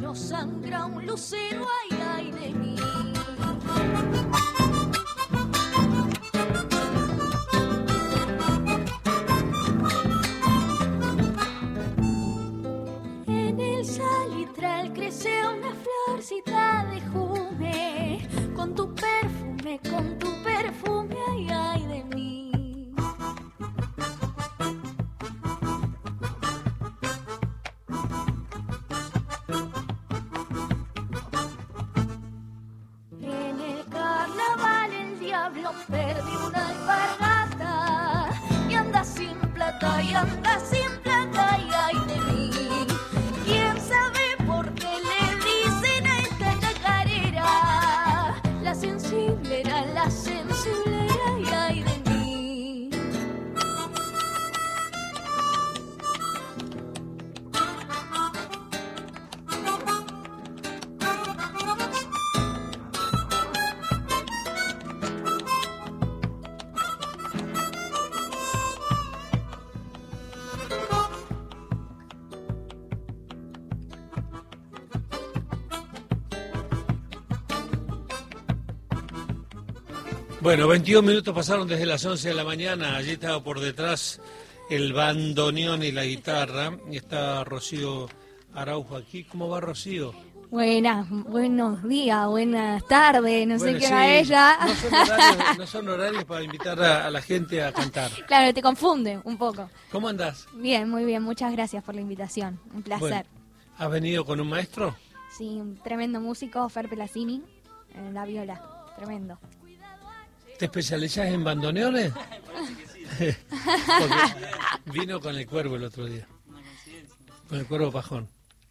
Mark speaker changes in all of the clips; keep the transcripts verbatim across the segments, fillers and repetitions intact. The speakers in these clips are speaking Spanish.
Speaker 1: no sangra un lucero, ay, ay de mí. En el salitral crece una florcita de jume, con tu perfume, con tu perfume, ay, ay de mí. En el carnaval el diablo perdió una alpargata y anda sin plata, y anda sin plata, ay, ay de mí. ¿Quién sabe por qué le dicen a esta chacarera la sensiblera, la sensiblera, ay, ay de mí?
Speaker 2: Bueno, veintidós minutos pasaron desde las once de la mañana. Allí estaba por detrás el bandoneón y la guitarra. Y está Rocío Araujo aquí. ¿Cómo va, Rocío?
Speaker 1: Buenas, buenos días, buenas tardes, no
Speaker 2: Bueno,
Speaker 1: sé qué
Speaker 2: sí,
Speaker 1: hora ella.
Speaker 2: No son horarios, no son horarios para invitar a, a la gente a cantar.
Speaker 1: Claro, te confunde un poco.
Speaker 2: ¿Cómo andás?
Speaker 1: Bien, muy bien, muchas gracias por la invitación, un placer.
Speaker 2: Bueno, ¿has venido con un maestro?
Speaker 1: Sí, un tremendo músico, Fer Pelacini, en la viola, tremendo.
Speaker 2: ¿Te especializás en bandoneones? Porque vino con el Cuervo el otro día. Con el Cuervo Pajón.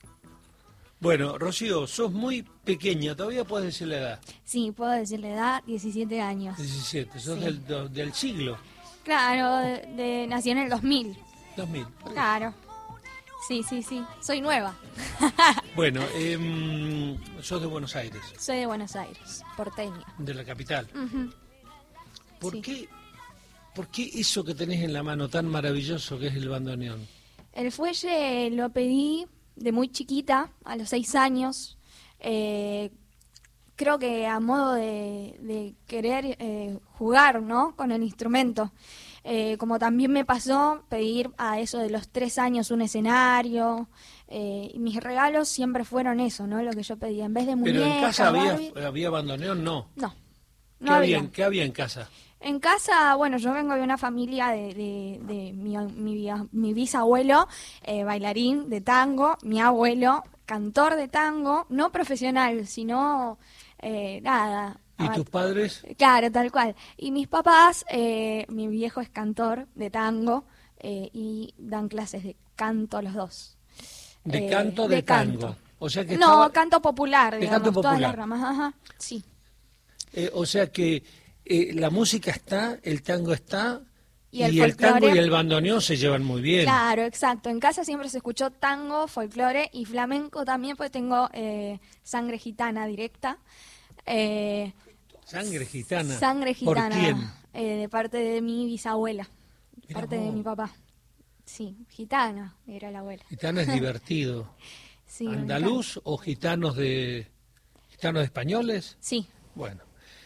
Speaker 2: Bueno, Rocío, sos muy pequeña, todavía puedes decir la edad.
Speaker 1: Sí, puedo decir la edad, diecisiete años.
Speaker 2: diecisiete, sos
Speaker 1: Sí.
Speaker 2: del, do- del siglo.
Speaker 1: Claro, de, de- nací en el dos mil.
Speaker 2: dos mil.
Speaker 1: Claro. Sí, sí, sí, soy nueva.
Speaker 2: Bueno, eh, sos de Buenos Aires,
Speaker 1: Soy de Buenos Aires, porteña.
Speaker 2: de la capital.
Speaker 1: Ujú.
Speaker 2: ¿Por
Speaker 1: Sí.
Speaker 2: qué, por qué eso que tenés en la mano tan maravilloso que es el bandoneón?
Speaker 1: El fuelle lo pedí de muy chiquita, a los seis años. Eh, creo que a modo de, de querer eh, jugar, ¿no?, con el instrumento. Eh, como también me pasó pedir a eso de los tres años un escenario. Eh, y mis regalos siempre fueron eso, ¿no?, lo que yo pedía. En vez de muñecas,
Speaker 2: Pero en casa había,
Speaker 1: Barbie,
Speaker 2: había bandoneón, no.
Speaker 1: no,
Speaker 2: ¿Qué,
Speaker 1: no
Speaker 2: había,
Speaker 1: había.
Speaker 2: ¿Qué había en casa?
Speaker 1: En casa, bueno, yo vengo de una familia de, de, de mi, mi, mi bisabuelo, eh, bailarín de tango, mi abuelo, cantor de tango, no profesional, sino eh, nada.
Speaker 2: ¿Y
Speaker 1: Ah,
Speaker 2: tus padres?
Speaker 1: Claro, tal cual. Y mis papás, eh, mi viejo es cantor de tango eh, y dan clases de canto los dos.
Speaker 2: ¿De
Speaker 1: Eh,
Speaker 2: canto o de,
Speaker 1: de
Speaker 2: tango?
Speaker 1: canto.
Speaker 2: O sea que
Speaker 1: No,
Speaker 2: estaba-
Speaker 1: canto popular,
Speaker 2: de
Speaker 1: digamos,
Speaker 2: canto
Speaker 1: todas
Speaker 2: popular.
Speaker 1: las ramas. Ajá, sí.
Speaker 2: eh, o sea que eh, la música está, el tango está,
Speaker 1: Y el
Speaker 2: el tango
Speaker 1: folclore.
Speaker 2: y el bandoneón se llevan muy bien.
Speaker 1: Claro, exacto. En casa siempre se escuchó tango, folclore y flamenco también, porque tengo eh, sangre gitana directa. Eh,
Speaker 2: Sangre gitana.
Speaker 1: Sangre gitana.
Speaker 2: ¿Por quién?
Speaker 1: eh, de parte de mi bisabuela, de
Speaker 2: Mirá
Speaker 1: parte de
Speaker 2: vos.
Speaker 1: mi papá. Sí, gitana era la abuela.
Speaker 2: Gitana es divertido.
Speaker 1: Sí, me
Speaker 2: ¿Andaluz o gitanos de gitanos españoles?
Speaker 1: Sí.
Speaker 2: Bueno.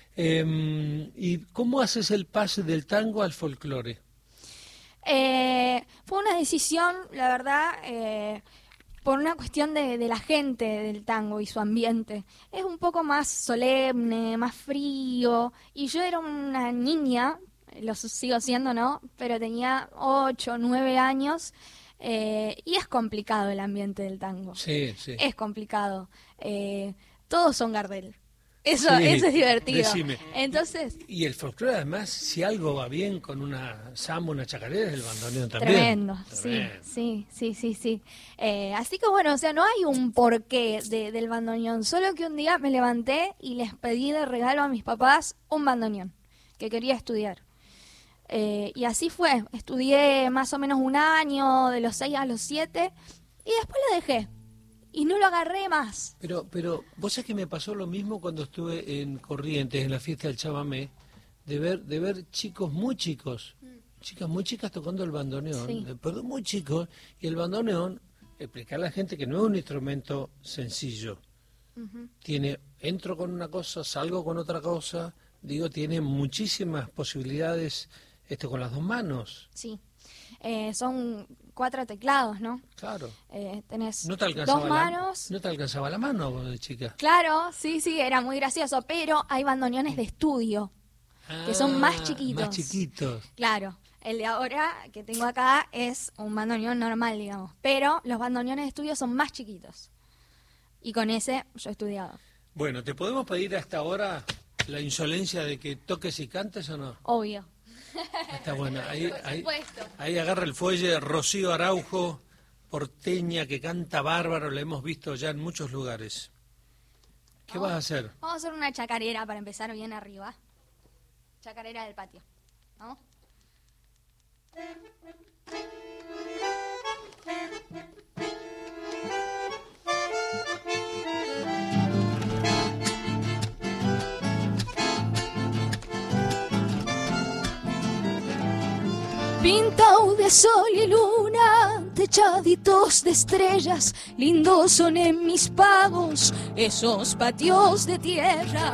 Speaker 2: Eh, ¿Y cómo haces el pase del tango al folclore?
Speaker 1: Eh, fue una decisión, la verdad, eh, por una cuestión de, de la gente del tango y su ambiente. Es un poco más solemne, más frío. Y yo era una niña, lo sigo siendo, ¿no? Pero tenía ocho, nueve años. Eh, y es complicado el ambiente del tango.
Speaker 2: Sí, sí.
Speaker 1: Es complicado. Eh, todos son Gardel. Eso,
Speaker 2: Sí,
Speaker 1: eso es divertido.
Speaker 2: decime.
Speaker 1: Entonces,
Speaker 2: Y el folclore, además, si algo va bien con una samba, una chacarera, es el bandoneón también.
Speaker 1: tremendo.
Speaker 2: Tremendo.
Speaker 1: Sí, sí, sí, sí, sí. Eh, así que bueno, o sea, no hay un porqué de, del bandoneón. Solo que un día me levanté y les pedí de regalo a mis papás un bandoneón que quería estudiar. Eh, y así fue. Estudié más o menos un año, de los seis a los siete, y después lo dejé. Y no lo agarré más.
Speaker 2: Pero, pero, vos sabés que me pasó lo mismo cuando estuve en Corrientes, en la fiesta del Chamamé, de ver, de ver chicos muy chicos, chicas muy chicas tocando el bandoneón,
Speaker 1: Sí.
Speaker 2: eh, pero muy chicos, y el bandoneón explicarle a la gente que no es un instrumento sencillo. Uh-huh. Tiene, entro con una cosa, salgo con otra cosa, digo, tiene muchísimas posibilidades esto con las dos manos.
Speaker 1: Sí, eh, son cuatro teclados, ¿no?
Speaker 2: Claro.
Speaker 1: Eh, tenés
Speaker 2: ¿No te alcanzaba
Speaker 1: dos
Speaker 2: la,
Speaker 1: manos.
Speaker 2: ¿No te alcanzaba la mano vos de chica?
Speaker 1: Claro, sí, sí, era muy gracioso, pero hay bandoneones de estudio,
Speaker 2: ah,
Speaker 1: que son más chiquitos.
Speaker 2: Más chiquitos.
Speaker 1: Claro. El de ahora que tengo acá es un bandoneón normal, digamos. Pero los bandoneones de estudio son más chiquitos. Y con ese yo he estudiado.
Speaker 2: Bueno, ¿te podemos pedir hasta ahora la insolencia de que toques y cantes o no?
Speaker 1: Obvio.
Speaker 2: Está bueno. Ahí,
Speaker 1: Por
Speaker 2: ahí,
Speaker 1: supuesto.
Speaker 2: Ahí agarra el fuelle Rocío Araujo, porteña, que canta bárbaro. La hemos visto ya en muchos lugares. ¿Qué
Speaker 1: vamos,
Speaker 2: vas a hacer?
Speaker 1: Vamos a hacer una chacarera para empezar bien arriba. Chacarera del patio. ¿Vamos? Pintado de sol y luna, techaditos de estrellas, lindos son en mis pagos esos patios de tierra.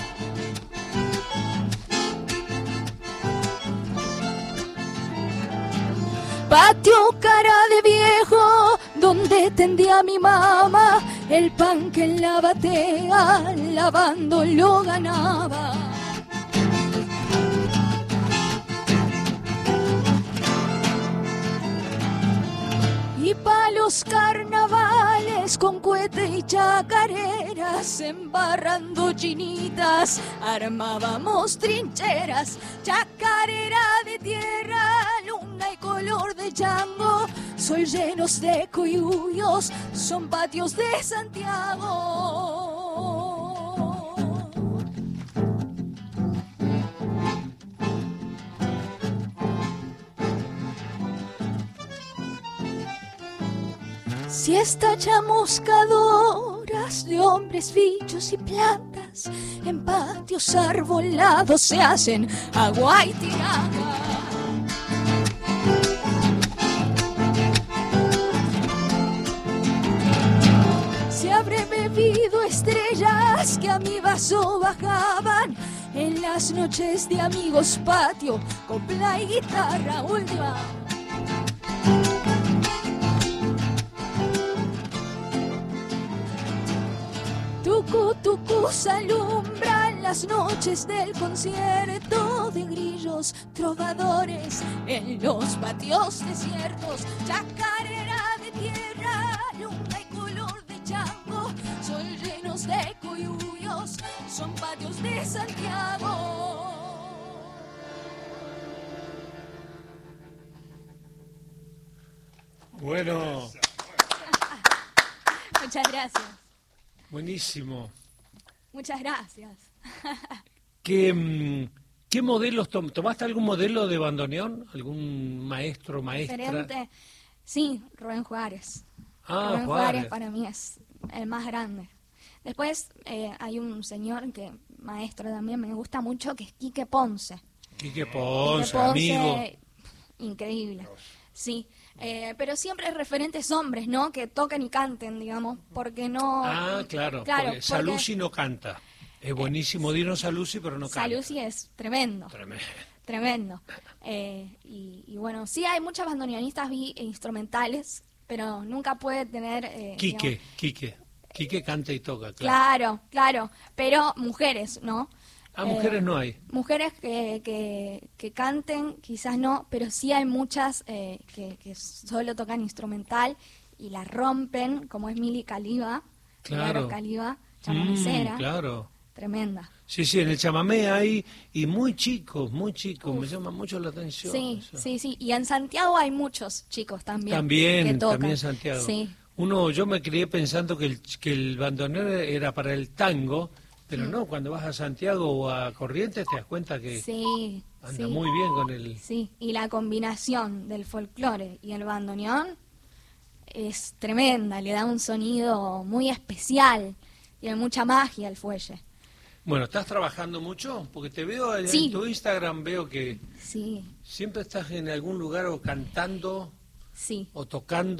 Speaker 1: Patio cara de viejo, donde tendía mi mamá, el pan que en la batea, lavando lo ganaba. Y pa' los carnavales con cohete y chacareras, embarrando chinitas, armábamos trincheras. Chacarera de tierra, luna y color de chango, sol llenos de coyuyos, son patios de Santiago. Siesta chamuscadoras de hombres, bichos y plantas, en patios arbolados se hacen agua y tinaja. Se habré bebido estrellas que a mi vaso bajaban en las noches de amigos, patio, copla y guitarra última. Tucu, tucu, se alumbran las noches del concierto de grillos trovadores en los patios desiertos. Chacarera de tierra, luna y color de chango, son llenos de coyuyos, son patios de Santiago.
Speaker 2: Bueno.
Speaker 1: Muchas gracias.
Speaker 2: Buenísimo.
Speaker 1: Muchas gracias.
Speaker 2: ¿Qué, qué modelos tom, tomaste algún modelo de bandoneón? ¿Algún maestro, maestra?
Speaker 1: Diferente. Sí, Rubén Juárez.
Speaker 2: Ah,
Speaker 1: Rubén
Speaker 2: Juárez.
Speaker 1: Juárez para mí es el más grande. Después eh, hay un señor que, maestro también, me gusta mucho, que es Quique Ponce.
Speaker 2: Quique Ponce,
Speaker 1: Quique Ponce,
Speaker 2: amigo.
Speaker 1: Increíble. Sí, eh, pero siempre referentes hombres, ¿no? Que toquen y canten, digamos, porque no...
Speaker 2: Ah, claro,
Speaker 1: claro
Speaker 2: porque Saluzzi no canta. Es buenísimo, Dino Saluzzi, pero no canta.
Speaker 1: Saluzzi es tremendo.
Speaker 2: Tremendo.
Speaker 1: Tremendo. Eh, y, y bueno, sí hay muchas bandoneonistas vi, e instrumentales, pero nunca puede tener... Eh,
Speaker 2: Quique,
Speaker 1: digamos,
Speaker 2: Quique. Quique canta y toca, claro.
Speaker 1: Claro, claro, pero mujeres, ¿no?
Speaker 2: Ah, mujeres
Speaker 1: eh,
Speaker 2: no hay.
Speaker 1: Mujeres que, que, que canten, quizás no, pero sí hay muchas eh, que, que solo tocan instrumental y la rompen, como es Mili Caliba,
Speaker 2: Claro.
Speaker 1: Caliba, chamamecera,
Speaker 2: Mm, claro.
Speaker 1: tremenda.
Speaker 2: Sí, sí, en el chamamé hay, y muy chicos, muy chicos, me llama mucho la atención.
Speaker 1: Sí,
Speaker 2: eso.
Speaker 1: sí, sí, y en Santiago hay muchos chicos también.
Speaker 2: También,
Speaker 1: que tocan.
Speaker 2: también en Santiago.
Speaker 1: Sí.
Speaker 2: Uno, yo me crié pensando que el, que el bandoneón era para el tango, pero no, cuando vas a Santiago o a Corrientes te das cuenta que
Speaker 1: Sí,
Speaker 2: anda
Speaker 1: sí.
Speaker 2: muy bien con el...
Speaker 1: Sí, y la combinación del folclore y el bandoneón es tremenda, le da un sonido muy especial, tiene mucha magia el fuelle.
Speaker 2: Bueno, ¿estás trabajando mucho? Porque te veo en,
Speaker 1: Sí.
Speaker 2: en tu Instagram, veo que
Speaker 1: Sí,
Speaker 2: siempre estás en algún lugar o cantando
Speaker 1: sí,
Speaker 2: o tocando.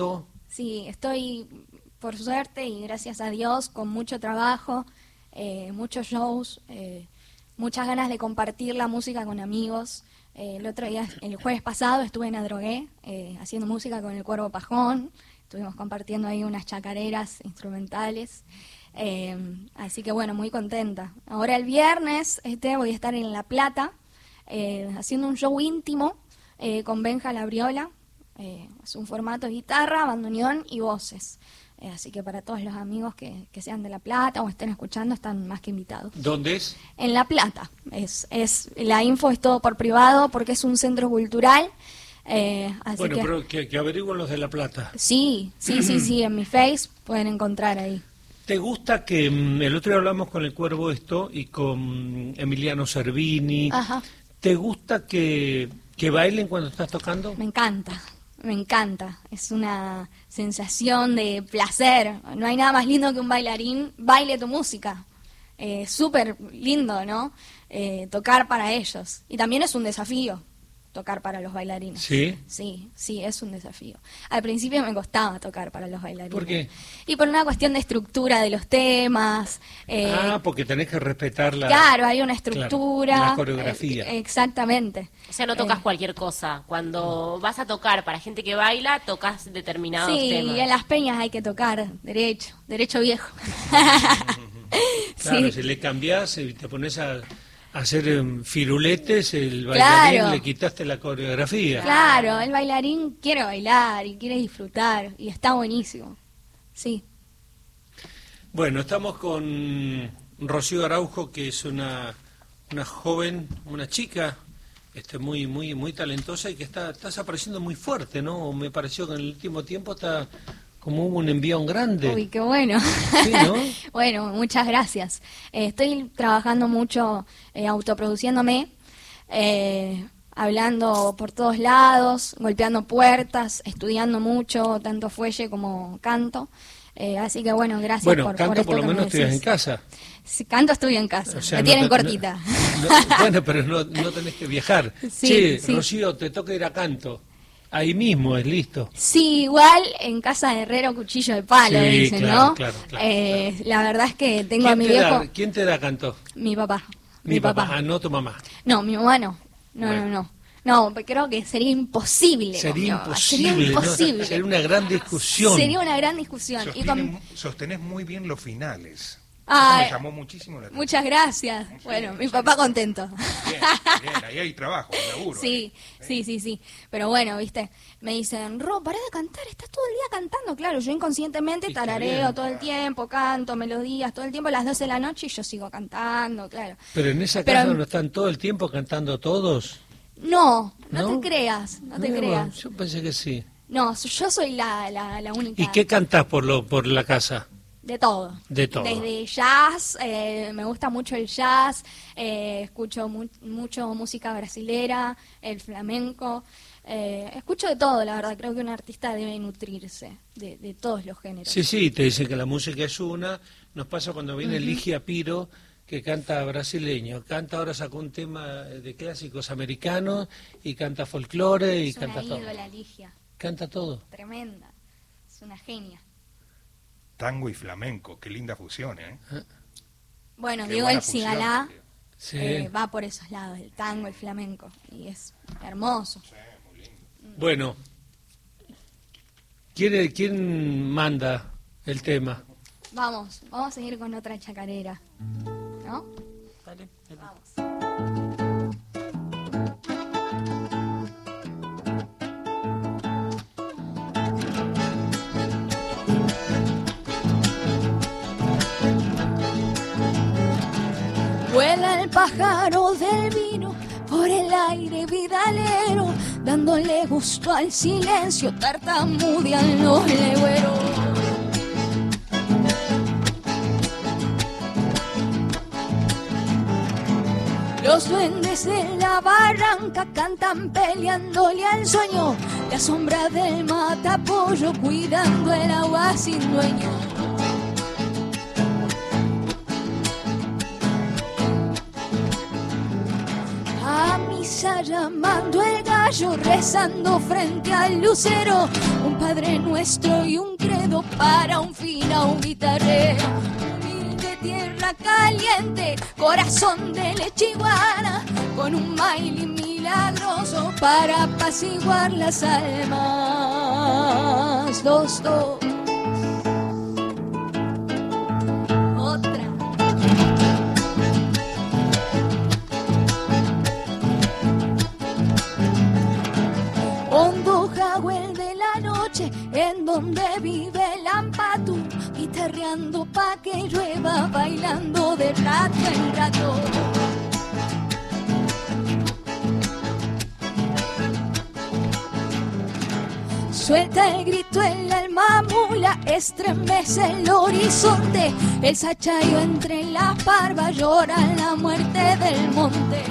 Speaker 1: sí, estoy, por suerte y gracias a Dios, con mucho trabajo, eh, muchos shows, eh, muchas ganas de compartir la música con amigos. Eh, el otro día, el jueves pasado, estuve en Adrogué eh, haciendo música con el Cuervo Pajón. Estuvimos compartiendo ahí unas chacareras instrumentales. Eh, así que bueno, muy contenta. Ahora el viernes este voy a estar en La Plata eh, haciendo un show íntimo eh, con Benja Labriola. Eh, es un formato de guitarra, bandoneón y voces. Eh, así que para todos los amigos que, que sean de La Plata o estén escuchando, están más que invitados.
Speaker 2: ¿Dónde es?
Speaker 1: En La Plata. Es, es, la info es todo por privado porque es un centro cultural. Eh, así
Speaker 2: bueno,
Speaker 1: que,
Speaker 2: pero que, que averigüen los de La Plata.
Speaker 1: Sí, sí, sí, sí. En mi Face pueden encontrar ahí.
Speaker 2: ¿Te gusta que mm, el otro día hablamos con el Cuervo esto y con Emiliano Cervini?
Speaker 1: Ajá.
Speaker 2: ¿Te gusta que, que bailen cuando estás tocando?
Speaker 1: Me encanta, me encanta. Es una sensación de placer. No hay nada más lindo que un bailarín baile tu música. Eh, súper lindo, ¿no? Eh, tocar para ellos. Y también es un desafío tocar para los bailarines.
Speaker 2: ¿Sí?
Speaker 1: Sí, sí, es un desafío. Al principio me costaba tocar para los bailarines.
Speaker 2: ¿Por qué?
Speaker 1: Y por una cuestión de estructura de los temas. Eh,
Speaker 2: ah, porque tenés que respetar la...
Speaker 1: Claro, hay una estructura.
Speaker 2: Claro, la coreografía.
Speaker 1: Eh, exactamente.
Speaker 3: O sea, no tocas
Speaker 1: Eh,
Speaker 3: cualquier cosa. Cuando vas a tocar para gente que baila, tocas determinados
Speaker 1: Sí,
Speaker 3: temas.
Speaker 1: y en las peñas hay que tocar derecho, derecho viejo.
Speaker 2: Claro,
Speaker 1: Sí.
Speaker 2: si le cambiás y te pones a... hacer um, firuletes, el bailarín
Speaker 1: Claro.
Speaker 2: le quitaste la coreografía.
Speaker 1: Claro, el bailarín quiere bailar y quiere disfrutar y está buenísimo. Sí.
Speaker 2: Bueno, estamos con Rocío Araujo, que es una, una joven, una chica este, muy muy muy talentosa y que está, está apareciendo muy fuerte, ¿no? Me pareció que en el último tiempo está como hubo un envión grande.
Speaker 1: Uy, qué bueno.
Speaker 2: Sí, ¿no?
Speaker 1: Bueno, muchas gracias. Eh, estoy trabajando mucho, eh, autoproduciéndome, eh, hablando por todos lados, golpeando puertas, estudiando mucho, tanto fuelle como canto. Eh, así que bueno, gracias
Speaker 2: Bueno,
Speaker 1: por,
Speaker 2: canto
Speaker 1: por
Speaker 2: por,
Speaker 1: esto
Speaker 2: lo
Speaker 1: que me
Speaker 2: menos estudias en
Speaker 1: decís.
Speaker 2: casa.
Speaker 1: Sí, canto estoy en casa,
Speaker 2: O sea,
Speaker 1: me
Speaker 2: no
Speaker 1: tienen
Speaker 2: te-
Speaker 1: cortita.
Speaker 2: no- no- bueno, pero no, no tenés que viajar.
Speaker 1: Sí,
Speaker 2: che,
Speaker 1: sí.
Speaker 2: Rocío, te toca ir a canto. Ahí mismo es listo.
Speaker 1: Sí, igual en casa de herrero cuchillo de palo,
Speaker 2: Sí,
Speaker 1: dicen,
Speaker 2: claro,
Speaker 1: ¿no?
Speaker 2: claro, claro,
Speaker 1: Eh, La verdad es que tengo a
Speaker 2: ¿Quién
Speaker 1: mi
Speaker 2: te,
Speaker 1: viejo,
Speaker 2: da, ¿Quién te da canto?
Speaker 1: mi papá.
Speaker 2: Mi, papá. Ah, no tu mamá.
Speaker 1: No, mi mamá no. No,
Speaker 2: Bueno.
Speaker 1: no, no. No, porque creo que sería imposible. con
Speaker 2: Sería
Speaker 1: mi mamá.
Speaker 2: imposible,
Speaker 1: Sería
Speaker 2: ¿no?
Speaker 1: imposible.
Speaker 2: Sería una gran discusión.
Speaker 1: Sería una gran discusión. Y
Speaker 4: Sostiene-
Speaker 1: con-
Speaker 4: Sostenés muy bien los finales.
Speaker 1: Ay,
Speaker 4: Eso me llamó muchísimo la atención.
Speaker 1: Muchas gracias. Bueno, mi papá contento.
Speaker 4: Bien, bien, ahí hay trabajo, hay laburo.
Speaker 1: Sí, sí, sí, sí. Pero bueno, viste, me dicen, Ro, pará de cantar, estás todo el día cantando. Claro, yo inconscientemente
Speaker 2: Está
Speaker 1: tarareo
Speaker 2: bien.
Speaker 1: todo el tiempo, canto melodías todo el tiempo a las doce de la noche y yo sigo cantando, claro.
Speaker 2: Pero en esa
Speaker 1: Pero-
Speaker 2: casa no están todo el tiempo cantando todos.
Speaker 1: No, no,
Speaker 2: ¿No?
Speaker 1: te creas, no te
Speaker 2: Mira,
Speaker 1: creas.
Speaker 2: Yo pensé que sí.
Speaker 1: No, yo soy la, la, la única.
Speaker 2: ¿Y qué cantás por lo por la casa?
Speaker 1: De todo.
Speaker 2: De todo.
Speaker 1: Desde jazz, eh, me gusta mucho el jazz, eh, escucho mu- mucho música brasilera, el flamenco, eh, escucho de todo, la verdad, creo que un artista debe nutrirse de, de todos los géneros.
Speaker 2: Sí, sí, te dicen que la música es una. Nos pasa cuando viene Ligia Piro, que canta brasileño. Canta, ahora sacó un tema de clásicos americanos y canta folclore y
Speaker 1: Es una
Speaker 2: canta todo.
Speaker 1: ídola, Ligia,
Speaker 2: Canta todo.
Speaker 1: tremenda, es una genia.
Speaker 4: Tango y flamenco, qué linda fusión, ¿eh?
Speaker 1: Bueno,
Speaker 4: Qué
Speaker 1: Diego
Speaker 4: buena
Speaker 1: El
Speaker 4: fusión.
Speaker 1: Cigalá
Speaker 2: Sí.
Speaker 1: eh, va por esos lados, el tango, el flamenco, y es hermoso.
Speaker 2: Bueno, ¿quién, ¿quién manda el tema?
Speaker 1: Vamos, vamos a seguir con otra chacarera, ¿no?
Speaker 3: Dale, dale.
Speaker 1: Vamos. Vuela el pájaro del vino por el aire vidalero, dándole gusto al silencio, tartamudean los legüeros. Los duendes de la barranca cantan peleándole al sueño, la sombra del matapollo cuidando el agua sin dueño. A misa llamando el gallo yo rezando frente al lucero, un Padre Nuestro y un credo para un fin a un guitarrero. Humilde tierra caliente, corazón de leche iguana, con un baile milagroso para apaciguar las almas. Dos, dos. Otra. Hondo Jagüel de la noche, en donde vive el Ampatu, guitarreando pa' que llueva, bailando de rato en rato. Suelta el grito en la alma mula, estremece el horizonte, el sachayo entre la parva llora la muerte del monte.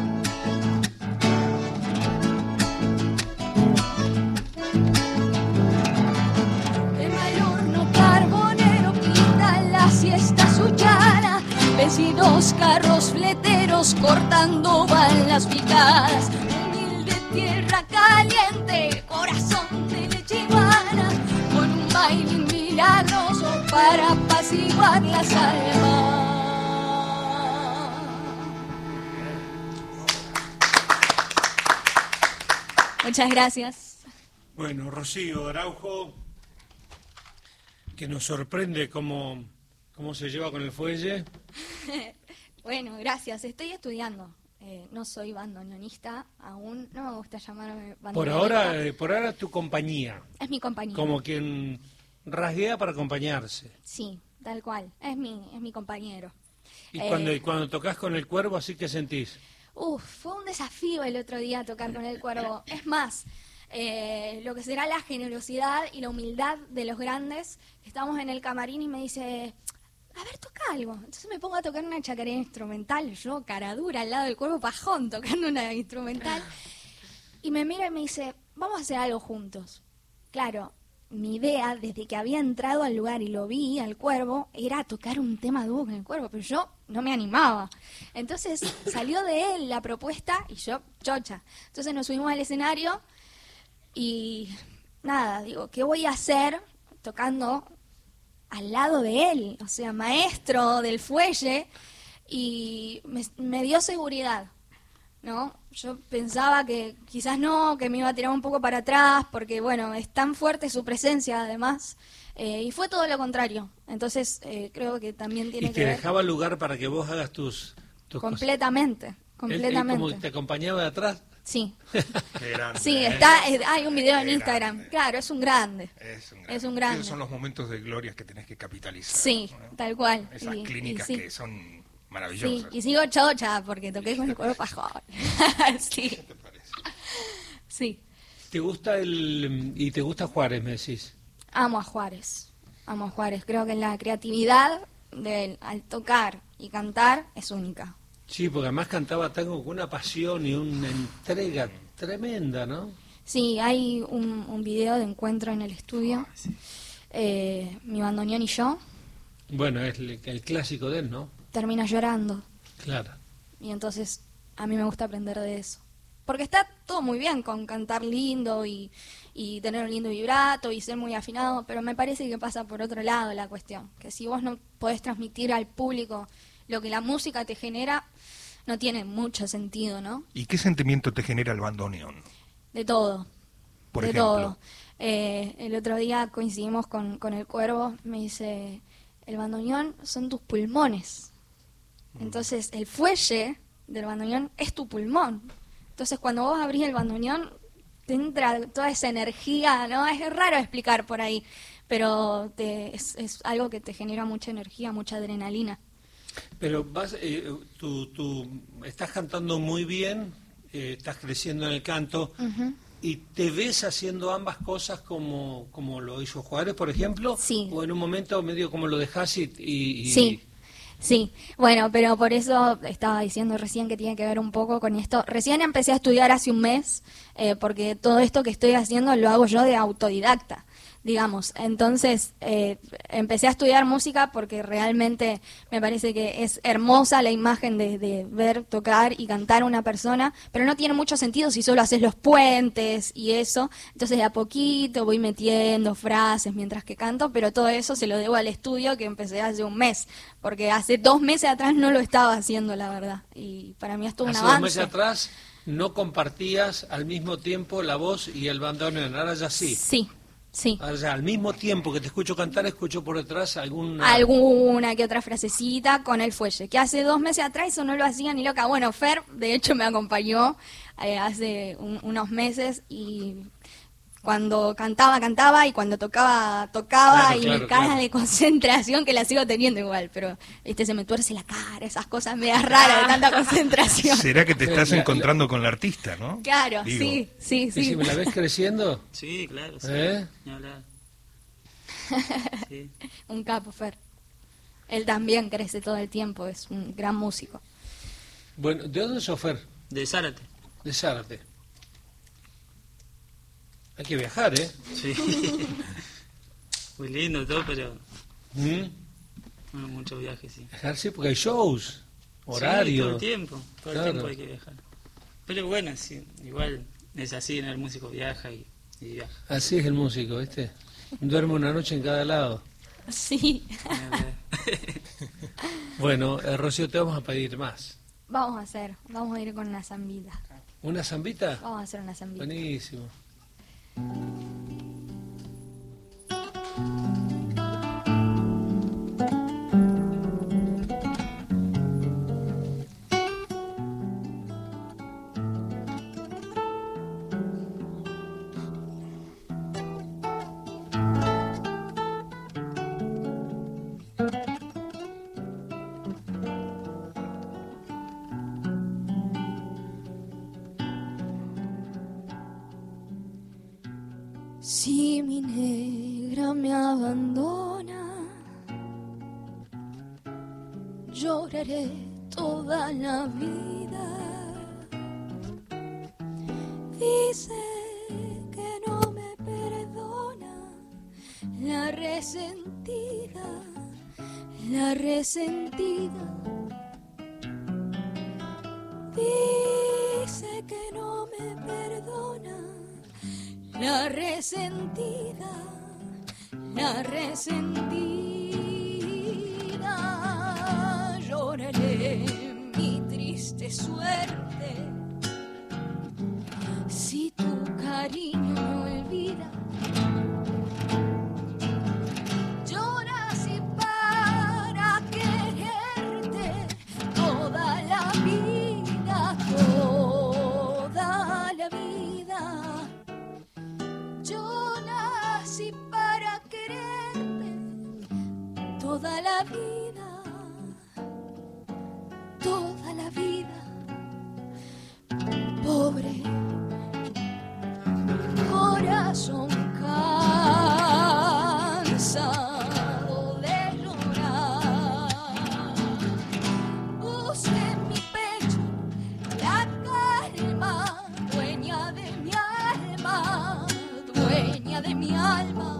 Speaker 1: Siesta suchana, vecinos, carros, fleteros, cortando balas picadas. Humilde tierra caliente, corazón de leche iguana, con un baile milagroso para apaciguar las almas. Muchas gracias.
Speaker 2: Bueno, Rocío Araujo, que nos sorprende cómo... ¿Cómo se lleva con el fuelle?
Speaker 1: Bueno, gracias. Estoy estudiando. Eh, no soy bandoneonista aún. No me gusta llamarme bandoneonista.
Speaker 2: Por ahora, eh, por ahora tu compañía.
Speaker 1: Es mi compañía.
Speaker 2: Como quien rasguea para acompañarse.
Speaker 1: Sí, tal cual. Es mi, es mi compañero.
Speaker 2: ¿Y
Speaker 1: eh,
Speaker 2: cuando, cuando tocas con el cuervo, así que sentís?
Speaker 1: Uf, fue un desafío el otro día tocar con el cuervo. Es más... Eh, lo que será la generosidad y la humildad de los grandes. Estamos en el camarín y me dice, a ver, toca algo. Entonces me pongo a tocar una chacarera instrumental, yo cara dura al lado del Cuervo Pajón tocando una instrumental, y me mira y me dice, vamos a hacer algo juntos. Claro, mi idea desde que había entrado al lugar y lo vi al Cuervo era tocar un tema dúo con el Cuervo, pero yo no me animaba. Entonces salió de él la propuesta y yo chocha. Entonces nos subimos al escenario y nada, digo, ¿qué voy a hacer tocando al lado de él? O sea, maestro del fuelle, y me, me dio seguridad, ¿no? Yo pensaba que quizás no, que me iba a tirar un poco para atrás, porque bueno, es tan fuerte su presencia además, eh, y fue todo lo contrario. Entonces eh, creo que también tiene
Speaker 2: que
Speaker 1: que
Speaker 2: ver... ¿Y
Speaker 1: ver...
Speaker 2: te dejaba lugar para que vos hagas tus, tus
Speaker 1: completamente,
Speaker 2: cosas?
Speaker 1: completamente.
Speaker 2: ¿Él, él como te acompañaba de atrás?
Speaker 1: Sí.
Speaker 4: Qué grande,
Speaker 1: Sí,
Speaker 4: ¿eh?
Speaker 1: está, eh, hay un video en
Speaker 4: Qué
Speaker 1: Instagram.
Speaker 4: grande.
Speaker 1: Claro, es un grande.
Speaker 4: Es un grande.
Speaker 1: Es un grande.
Speaker 4: Esos son los momentos de gloria que tenés que capitalizar.
Speaker 1: Sí,
Speaker 4: ¿no?
Speaker 1: tal cual.
Speaker 4: Esas
Speaker 1: Y-
Speaker 4: clínicas
Speaker 1: y sí.
Speaker 4: que son
Speaker 1: Sí,
Speaker 4: maravillosas.
Speaker 1: y sigo chocha porque toqué con el Cuervo Pajón. Sí,
Speaker 4: ¿Qué te parece?
Speaker 1: sí.
Speaker 2: ¿Te gusta el y te gusta Juárez, me decís?
Speaker 1: Amo a Juárez. Amo a Juárez. Creo que la creatividad de él al tocar y cantar es única.
Speaker 2: Sí, porque además cantaba tango con una pasión y una entrega tremenda, ¿no?
Speaker 1: Sí, hay un, un video de encuentro en el estudio. Eh, mi bandoneón y yo.
Speaker 2: Bueno, es el, el clásico de él, ¿no?
Speaker 1: Termina llorando.
Speaker 2: Claro.
Speaker 1: Y entonces a mí me gusta aprender de eso. Porque está todo muy bien con cantar lindo y, y tener un lindo vibrato y ser muy afinado, pero me parece que pasa por otro lado la cuestión. Que si vos no podés transmitir al público lo que la música te genera, no tiene mucho sentido, ¿no?
Speaker 4: ¿Y qué sentimiento te genera el bandoneón?
Speaker 1: De todo.
Speaker 4: Por
Speaker 1: de
Speaker 4: ejemplo.
Speaker 1: todo. Eh, el otro día coincidimos con, con el Cuervo, me dice, el bandoneón son tus pulmones. Entonces, el fuelle del bandoneón es tu pulmón. Entonces, cuando vos abrís el bandoneón, te entra toda esa energía, ¿no? Es raro explicar por ahí, pero te, es, es algo que te genera mucha energía, mucha adrenalina.
Speaker 2: Pero vas, eh, tú, tú estás cantando muy bien, eh, estás creciendo en el canto,
Speaker 1: Ujú.
Speaker 2: ¿y te ves haciendo ambas cosas como, como lo hizo Juárez, por ejemplo?
Speaker 1: Sí.
Speaker 2: ¿O en un momento medio como lo dejás y... y- y-
Speaker 1: Sí, sí. Bueno, pero por eso estaba diciendo recién que tiene que ver un poco con esto. Recién empecé a estudiar hace un mes, eh, porque todo esto que estoy haciendo lo hago yo de autodidacta. digamos. Entonces eh, empecé a estudiar música porque realmente me parece que es hermosa la imagen de, de ver, tocar y cantar a una persona, pero no tiene mucho sentido si solo haces los puentes y eso. Entonces de a poquito voy metiendo frases mientras que canto, pero todo eso se lo debo al estudio que empecé hace un mes, porque hace dos meses atrás no lo estaba haciendo, la verdad, y para mí esto es un
Speaker 2: Hace
Speaker 1: avance.
Speaker 2: dos meses atrás no compartías al mismo tiempo la voz y el bandoneón, ahora ya sí.
Speaker 1: Sí. Sí.
Speaker 2: Ahora ya, al mismo tiempo que te escucho cantar, escucho por detrás alguna...
Speaker 1: Alguna que otra frasecita con el fuelle, que hace dos meses atrás eso no lo hacía ni loca. Bueno, Fer, de hecho, me acompañó eh, hace un, unos meses y cuando cantaba, cantaba y cuando tocaba, tocaba
Speaker 2: Claro,
Speaker 1: y
Speaker 2: claro,
Speaker 1: mi cara
Speaker 2: claro.
Speaker 1: de concentración que la sigo teniendo igual, pero viste se me tuerce la cara, esas cosas medias raras de tanta concentración.
Speaker 4: ¿Será que te estás
Speaker 2: La- la-
Speaker 4: encontrando con la artista, no?
Speaker 1: Claro,
Speaker 4: Digo,
Speaker 1: sí, sí,
Speaker 2: ¿Y
Speaker 1: sí.
Speaker 2: si me la ves creciendo?
Speaker 5: Sí, claro, sí.
Speaker 2: ¿Eh?
Speaker 5: Ni hablar. Sí.
Speaker 1: Un capo, Fer. Él también crece todo el tiempo, es un gran músico.
Speaker 2: Bueno, ¿de dónde sos, Fer?
Speaker 5: De Zárate.
Speaker 2: De Zárate. Hay que viajar, ¿eh?
Speaker 5: Sí. Muy lindo todo, pero
Speaker 2: ¿Mm?
Speaker 5: bueno, muchos viajes, sí.
Speaker 2: Viajar sí, porque hay shows,
Speaker 5: Sí,
Speaker 2: horario.
Speaker 5: todo el tiempo, todo
Speaker 2: Claro.
Speaker 5: el tiempo hay que viajar. Pero bueno, sí, igual es así, ¿no? El músico viaja y, y viaja.
Speaker 2: Así es el músico, ¿viste? Duerme una noche en cada lado.
Speaker 1: Sí.
Speaker 2: Bueno, eh, Rocío, te vamos a pedir más.
Speaker 1: Vamos a hacer, vamos a ir con una zambita.
Speaker 2: ¿Una zambita?
Speaker 1: Vamos a hacer una zambita.
Speaker 2: Buenísimo.
Speaker 1: Si mi negra me abandona, lloraré toda la vida. Dice que no me perdona, la resentida, la resentida. Dice que no me perdona, la resentida, la resentida. Lloraré mi triste suerte si tu cariño no olvida. Lloras y para quererte toda la vida, toda la vida. Yo nací para quererte toda la vida, toda la vida. Pobre corazón cansado de llorar, busque en mi pecho la calma, dueña de mi alma, dueña de mi alma.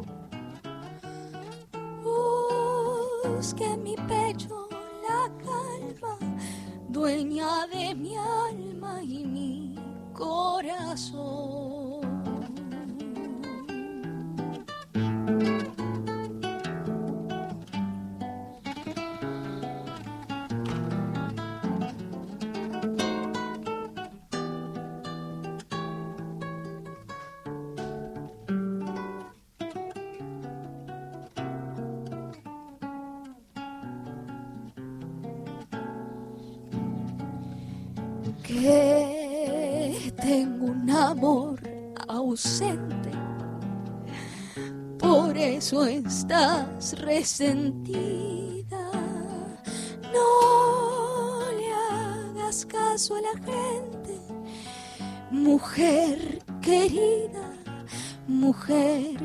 Speaker 1: Busque en mi pecho la calma, dueña de mi alma y mi corazón. Que tengo un amor ausente, por eso estás resentida. No le hagas caso a la gente, mujer querida, mujer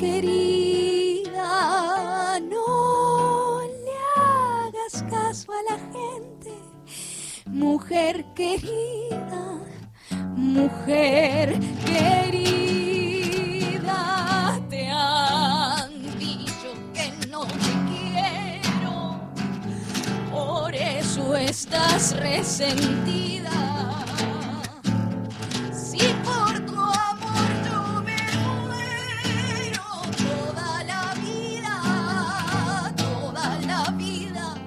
Speaker 1: querida. No le hagas caso a la gente, mujer querida, mujer querida, te amo. estás resentida. Si por tu amor yo me muero toda la vida, toda la vida.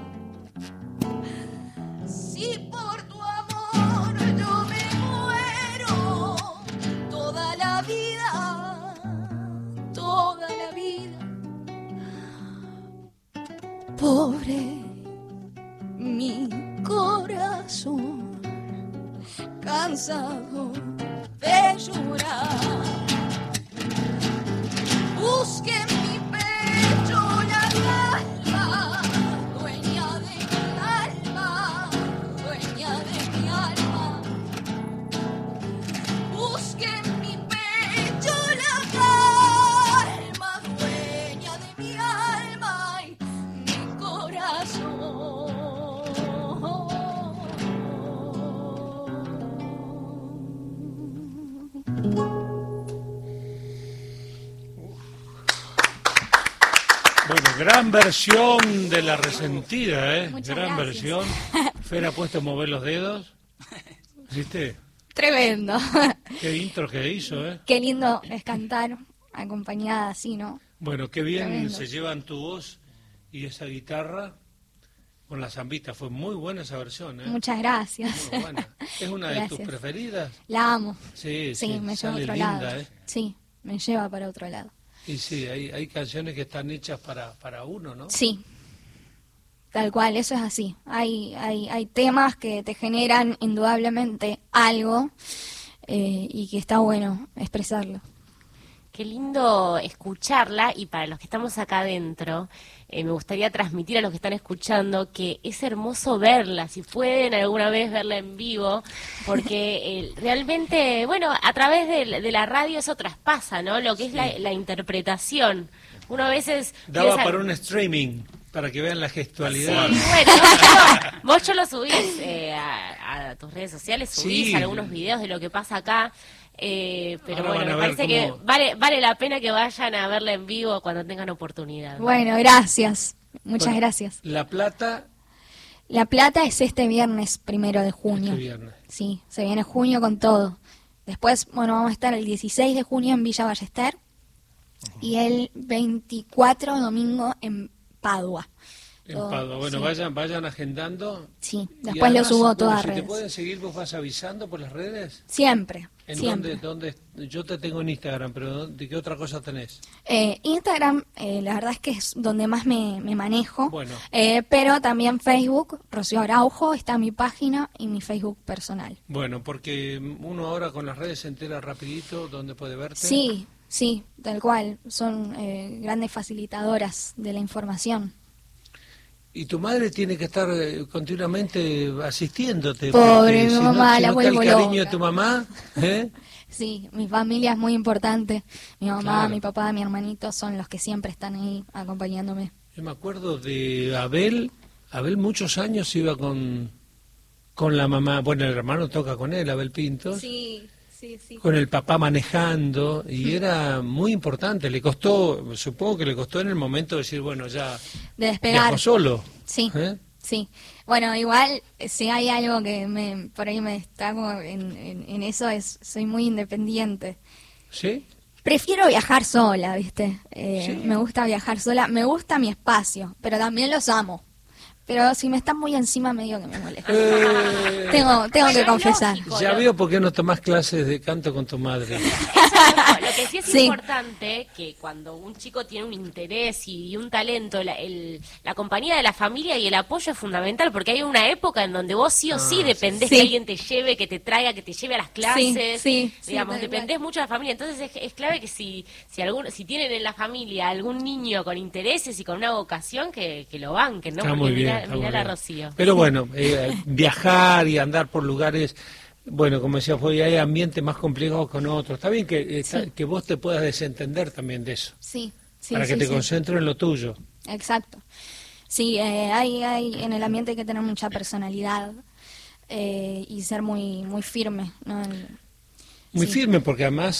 Speaker 1: Si por tu amor yo me muero toda la vida, toda la vida. Pobre mi corazón, cansado de llorar, busque en mi pecho la calma, dueña de mi alma, dueña de mi alma. Busque en mi pecho la calma, dueña de mi alma y mi corazón.
Speaker 2: Bueno, gran versión de La Resentida, ¿eh?
Speaker 1: Muchas
Speaker 2: gran
Speaker 1: gracias.
Speaker 2: versión. Fer ha puesto a mover los dedos. ¿Viste?
Speaker 1: Tremendo.
Speaker 2: Qué intro que hizo, ¿eh?
Speaker 1: Qué lindo es cantar acompañada así, ¿no?
Speaker 2: Bueno, qué bien
Speaker 1: Tremendo.
Speaker 2: se llevan tu voz y esa guitarra con la zambita. Fue muy buena esa versión, ¿eh?
Speaker 1: Muchas gracias.
Speaker 2: Muy buena. ¿Es una de tus
Speaker 1: Gracias.
Speaker 2: preferidas?
Speaker 1: La amo.
Speaker 2: Sí,
Speaker 1: Sí,
Speaker 2: sí,
Speaker 1: me lleva a
Speaker 2: sale
Speaker 1: otro
Speaker 2: linda,
Speaker 1: lado.
Speaker 2: ¿eh?
Speaker 1: Sí, me lleva para otro lado.
Speaker 2: Y sí, hay, hay canciones que están hechas para, para uno, ¿no?
Speaker 1: Sí, tal cual, eso es así. Hay, hay, hay temas que te generan indudablemente algo eh, y que está bueno expresarlo.
Speaker 3: Qué lindo escucharla, y para los que estamos acá adentro, eh, me gustaría transmitir a los que están escuchando que es hermoso verla, si pueden alguna vez verla en vivo, porque eh, realmente, bueno, a través de, de la radio eso traspasa, ¿no? Lo que es la, la interpretación. Uno a veces...
Speaker 2: Daba
Speaker 3: piensa-
Speaker 2: para un streaming, para que vean la
Speaker 3: Sí,
Speaker 2: gestualidad.
Speaker 3: bueno, vos, vos yo lo subís eh, a, a tus redes sociales, subís
Speaker 2: Sí.
Speaker 3: algunos videos de lo que pasa acá, eh, pero
Speaker 2: Ahora
Speaker 3: bueno,
Speaker 2: van a
Speaker 3: me
Speaker 2: ver
Speaker 3: parece
Speaker 2: cómo-
Speaker 3: que vale vale la pena que vayan a verla en vivo cuando tengan oportunidad.
Speaker 1: Bueno, gracias. Muchas
Speaker 2: Bueno,
Speaker 1: gracias.
Speaker 2: La Plata,
Speaker 1: La Plata es este viernes primero de junio.
Speaker 2: este viernes.
Speaker 1: Sí, se viene junio con todo. Después, bueno, vamos a estar el dieciséis de junio en Villa Ballester y el veinticuatro domingo en Padua.
Speaker 2: En
Speaker 1: Todo,
Speaker 2: Padua. Bueno,
Speaker 1: sí.
Speaker 2: vayan vayan agendando.
Speaker 1: Sí,
Speaker 2: Y
Speaker 1: después lo
Speaker 2: además,
Speaker 1: subo a
Speaker 2: bueno,
Speaker 1: todas
Speaker 2: si
Speaker 1: redes.
Speaker 2: te pueden seguir, vos vas avisando por las redes.
Speaker 1: Siempre,
Speaker 2: ¿En
Speaker 1: siempre.
Speaker 2: dónde, dónde? Yo te tengo en Instagram, pero ¿de qué otra cosa tenés?
Speaker 1: Eh, Instagram, eh, la verdad es que es donde más me, me manejo.
Speaker 2: Bueno.
Speaker 1: Eh, pero también Facebook, Rocío Araujo, está mi página y mi Facebook personal.
Speaker 2: Bueno, porque uno ahora con las redes se entera rapidito dónde puede verte.
Speaker 1: Sí, sí, tal cual. Son eh, grandes facilitadoras de la información.
Speaker 2: Y tu madre tiene que estar eh, continuamente asistiéndote.
Speaker 1: Pobre
Speaker 2: porque
Speaker 1: mi
Speaker 2: si
Speaker 1: mamá,
Speaker 2: no, si
Speaker 1: la
Speaker 2: no está el
Speaker 1: vuelvo
Speaker 2: cariño
Speaker 1: loca.
Speaker 2: de tu mamá, ¿eh?
Speaker 1: Sí, mi familia es muy importante. Mi mamá,
Speaker 2: Claro.
Speaker 1: mi papá, mi hermanito son los que siempre están ahí acompañándome.
Speaker 2: Yo me acuerdo de Abel. Abel muchos años iba con, con la mamá. Bueno, el hermano toca con él, Abel Pintos.
Speaker 1: Sí, sí, sí.
Speaker 2: Con el papá manejando, y era muy importante. Le costó, supongo que le costó en el momento de decir, bueno, ya
Speaker 1: De despegar.
Speaker 2: viajo solo.
Speaker 1: Sí,
Speaker 2: ¿Eh?
Speaker 1: sí. Bueno, igual, eh, si hay algo que me, por ahí me destaco en, en, en eso, es soy muy independiente.
Speaker 2: ¿Sí?
Speaker 1: Prefiero viajar sola, ¿viste? Eh,
Speaker 2: Sí.
Speaker 1: Me gusta viajar sola, me gusta mi espacio, pero también los amo. Pero si me están muy encima, medio que me molesta.
Speaker 2: Eh,
Speaker 1: Tengo, tengo
Speaker 3: Bueno,
Speaker 1: que
Speaker 3: es
Speaker 1: confesar.
Speaker 3: lógico.
Speaker 2: ya veo por qué no tomás clases de canto con tu madre.
Speaker 3: Eso es lo, lo que sí es
Speaker 1: Sí.
Speaker 3: importante, que cuando un chico tiene un interés y, y un talento, la, el- la compañía de la familia y el apoyo es fundamental, porque hay una época en donde vos sí o sí
Speaker 2: Ah,
Speaker 3: dependés
Speaker 1: sí.
Speaker 3: que alguien te lleve, que te traiga, que te lleve a las clases,
Speaker 1: sí, sí,
Speaker 3: digamos,
Speaker 1: tal
Speaker 3: dependés
Speaker 1: cual.
Speaker 3: mucho de la familia. Entonces es, es clave que si si algún, si tienen en la familia algún niño con intereses y con una vocación, que, que lo banquen, ¿no?
Speaker 2: Está
Speaker 3: Porque
Speaker 2: muy bien.
Speaker 3: mirá,
Speaker 2: está
Speaker 3: mirá
Speaker 2: muy
Speaker 3: la
Speaker 2: bien.
Speaker 3: Rocío.
Speaker 2: Pero bueno, eh, viajar y andar por lugares, bueno, como decía, hoy hay ambientes más complicados con otros. Está bien que, eh, está-
Speaker 1: Sí.
Speaker 2: que vos te puedas desentender también de eso,
Speaker 1: Sí, sí,
Speaker 2: para que
Speaker 1: sí,
Speaker 2: te
Speaker 1: sí.
Speaker 2: concentres en lo tuyo.
Speaker 1: Exacto. Sí, eh, hay, hay, en el ambiente hay que tener mucha personalidad eh, y ser muy, muy firme, ¿no? En-
Speaker 2: Muy
Speaker 1: Sí.
Speaker 2: firme, porque además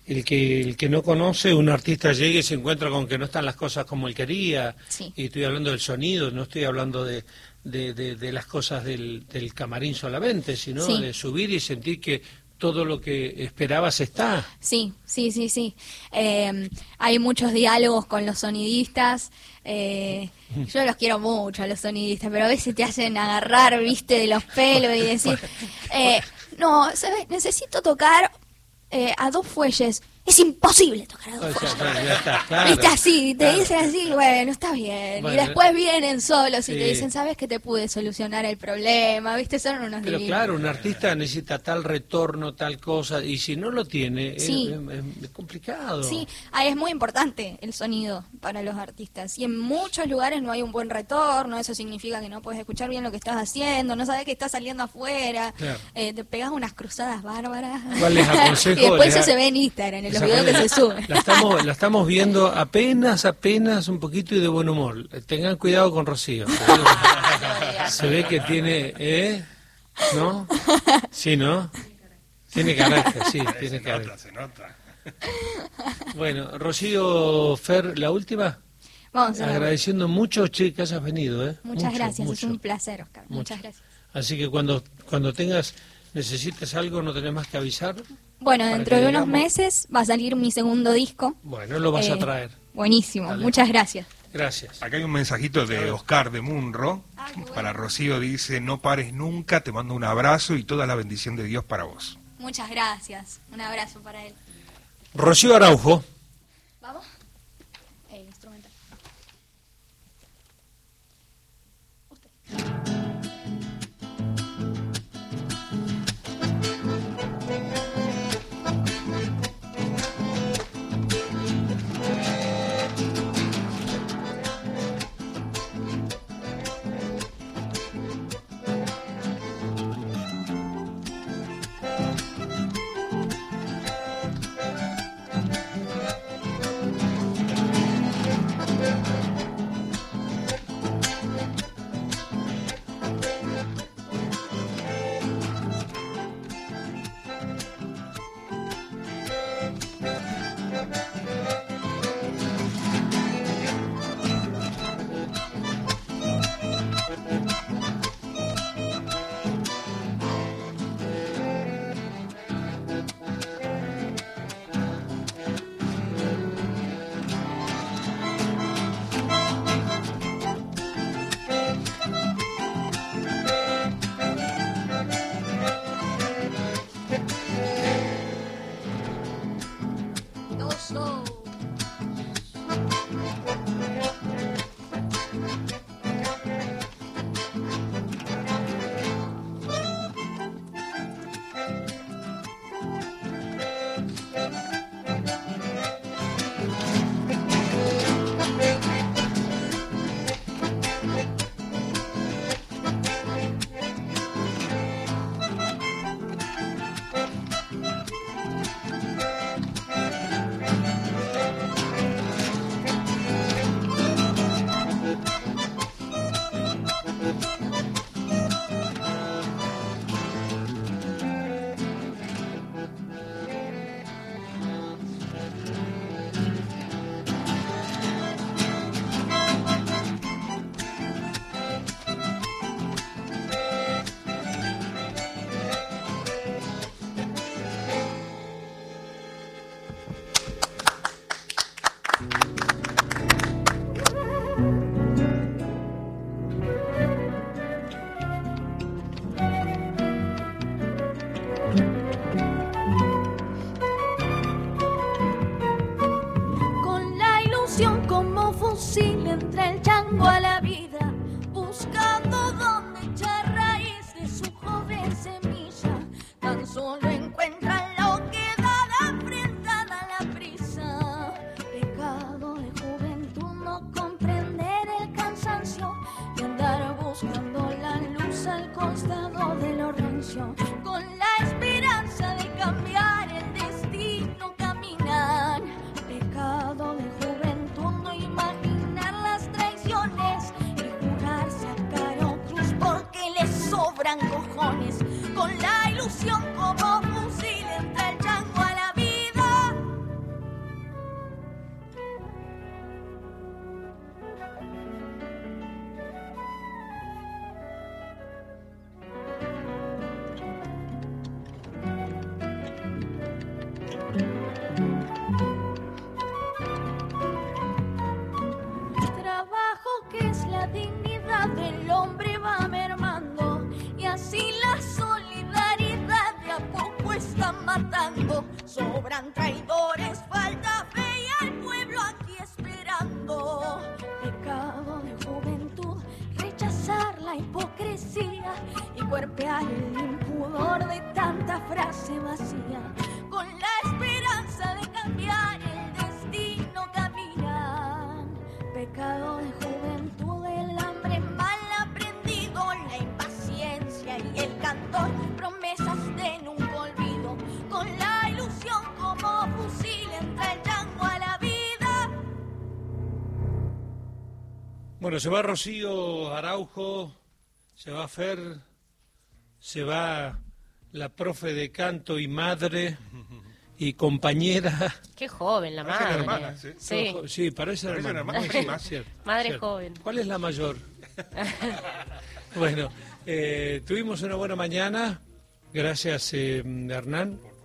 Speaker 2: el que el que no conoce, un artista llega y se encuentra con que no están las cosas como él quería,
Speaker 1: Sí.
Speaker 2: y estoy hablando del sonido, no estoy hablando de, de, de, de las cosas del, del camarín solamente, sino
Speaker 1: Sí.
Speaker 2: de subir y sentir que todo lo que esperabas está.
Speaker 1: Sí, sí, sí, sí. Eh, hay muchos diálogos con los sonidistas. Eh, yo los quiero mucho a los sonidistas, pero a veces te hacen agarrar, viste, de los pelos y decir, eh, no, ¿sabes? Necesito tocar eh, a dos fuelles. Es imposible tocar a dos
Speaker 2: O sea,
Speaker 1: fuelles.
Speaker 2: ya, ya está, claro.
Speaker 1: Viste así, te
Speaker 2: Claro.
Speaker 1: dicen así, bueno, está bien.
Speaker 2: Bueno,
Speaker 1: y después vienen solos y
Speaker 2: sí.
Speaker 1: te dicen, ¿sabes que te pude solucionar el problema? Viste, son unos
Speaker 2: Pero
Speaker 1: divinos.
Speaker 2: claro, un artista necesita tal retorno, tal cosa, y si no lo tiene, es-
Speaker 1: Sí.
Speaker 2: es, es complicado.
Speaker 1: Sí, ahí es muy importante el sonido para los artistas. Y en muchos lugares no hay un buen retorno, eso significa que no puedes escuchar bien lo que estás haciendo, no sabes que está saliendo afuera,
Speaker 2: Claro.
Speaker 1: eh, te pegas unas cruzadas bárbaras.
Speaker 2: ¿Cuál les aconsejo?
Speaker 1: Y después
Speaker 2: Les
Speaker 1: eso
Speaker 2: a-
Speaker 1: se ve en Instagram, en los
Speaker 2: Esa
Speaker 1: videos que
Speaker 2: cosa-
Speaker 1: se suben.
Speaker 2: La estamos, la estamos viendo apenas, apenas un poquito y de buen humor. Tengan cuidado con Rocío. Se ve que tiene, ¿eh? ¿No? Sí, ¿no? Tiene carácter, sí,
Speaker 4: Eh,
Speaker 2: tiene
Speaker 4: se
Speaker 2: carácter.
Speaker 4: nota, se nota.
Speaker 2: Bueno, Rocío, Fer, la última.
Speaker 1: Vamos a ver.
Speaker 2: Agradeciendo mucho, che, que hayas venido, ¿eh?
Speaker 1: Muchas
Speaker 2: Mucho,
Speaker 1: gracias,
Speaker 2: mucho,
Speaker 1: es un placer, Oscar.
Speaker 2: mucho.
Speaker 1: Muchas gracias.
Speaker 2: Así que cuando, cuando tengas, necesites algo, no tenés más que avisar.
Speaker 1: Bueno,
Speaker 2: Para
Speaker 1: dentro
Speaker 2: que
Speaker 1: de unos
Speaker 2: digamos-
Speaker 1: meses va a salir mi segundo disco.
Speaker 2: Bueno, lo vas
Speaker 1: Eh,
Speaker 2: a traer.
Speaker 1: Buenísimo,
Speaker 2: Dale.
Speaker 1: muchas gracias.
Speaker 2: Gracias.
Speaker 4: Acá hay un mensajito de Oscar de Munro. Para Rocío dice, no pares nunca, te mando un abrazo y toda la bendición de Dios para vos.
Speaker 1: Muchas gracias. Un abrazo para él.
Speaker 2: Rocío Araujo.
Speaker 1: ¿Vamos? El instrumental. Dos, dos. Con la ilusión como fusil entre el chango a la vida, buscando donde echar raíz de su joven semilla, tan solo encuentran lo que da la enfrentada a la prisa. Pecado de juventud no comprender el cansancio y andar buscando la luz al costado de lo rancio, con la esperanza de cambiar el destino caminar. Pecado de juventud no imaginar las traiciones y jurarse a cara o cruz porque les sobran cojones, con la ilusión como fusil entre el chango a la vida, dignidad del hombre va mermando y así la solidaridad de a poco está matando. Sobran traidores, falta fe y al pueblo aquí esperando. Pecado de juventud, rechazar la hipocresía y cuerpear el impudor de tanta frase vacía. Con la esperanza de cambiar el destino caminan. Pecado de juventud, el hambre mal aprendido, la impaciencia y el cantor, promesas de nunca olvido. Con la ilusión como fusil entra el chango a la vida.
Speaker 2: Bueno, se va Rocío Araujo, se va Fer, se va la profe de canto y madre y compañera.
Speaker 3: Qué joven la
Speaker 4: Parece
Speaker 3: madre.
Speaker 4: una hermana, ¿sí?
Speaker 3: Sí.
Speaker 2: Sí, parece
Speaker 4: Parece
Speaker 2: hermana.
Speaker 4: una hermana,
Speaker 2: Sí,
Speaker 4: prima.
Speaker 2: cierto,
Speaker 3: Madre
Speaker 2: cierto.
Speaker 3: joven.
Speaker 2: ¿Cuál es la mayor? Bueno, eh, tuvimos una buena mañana. Gracias, eh, Hernán.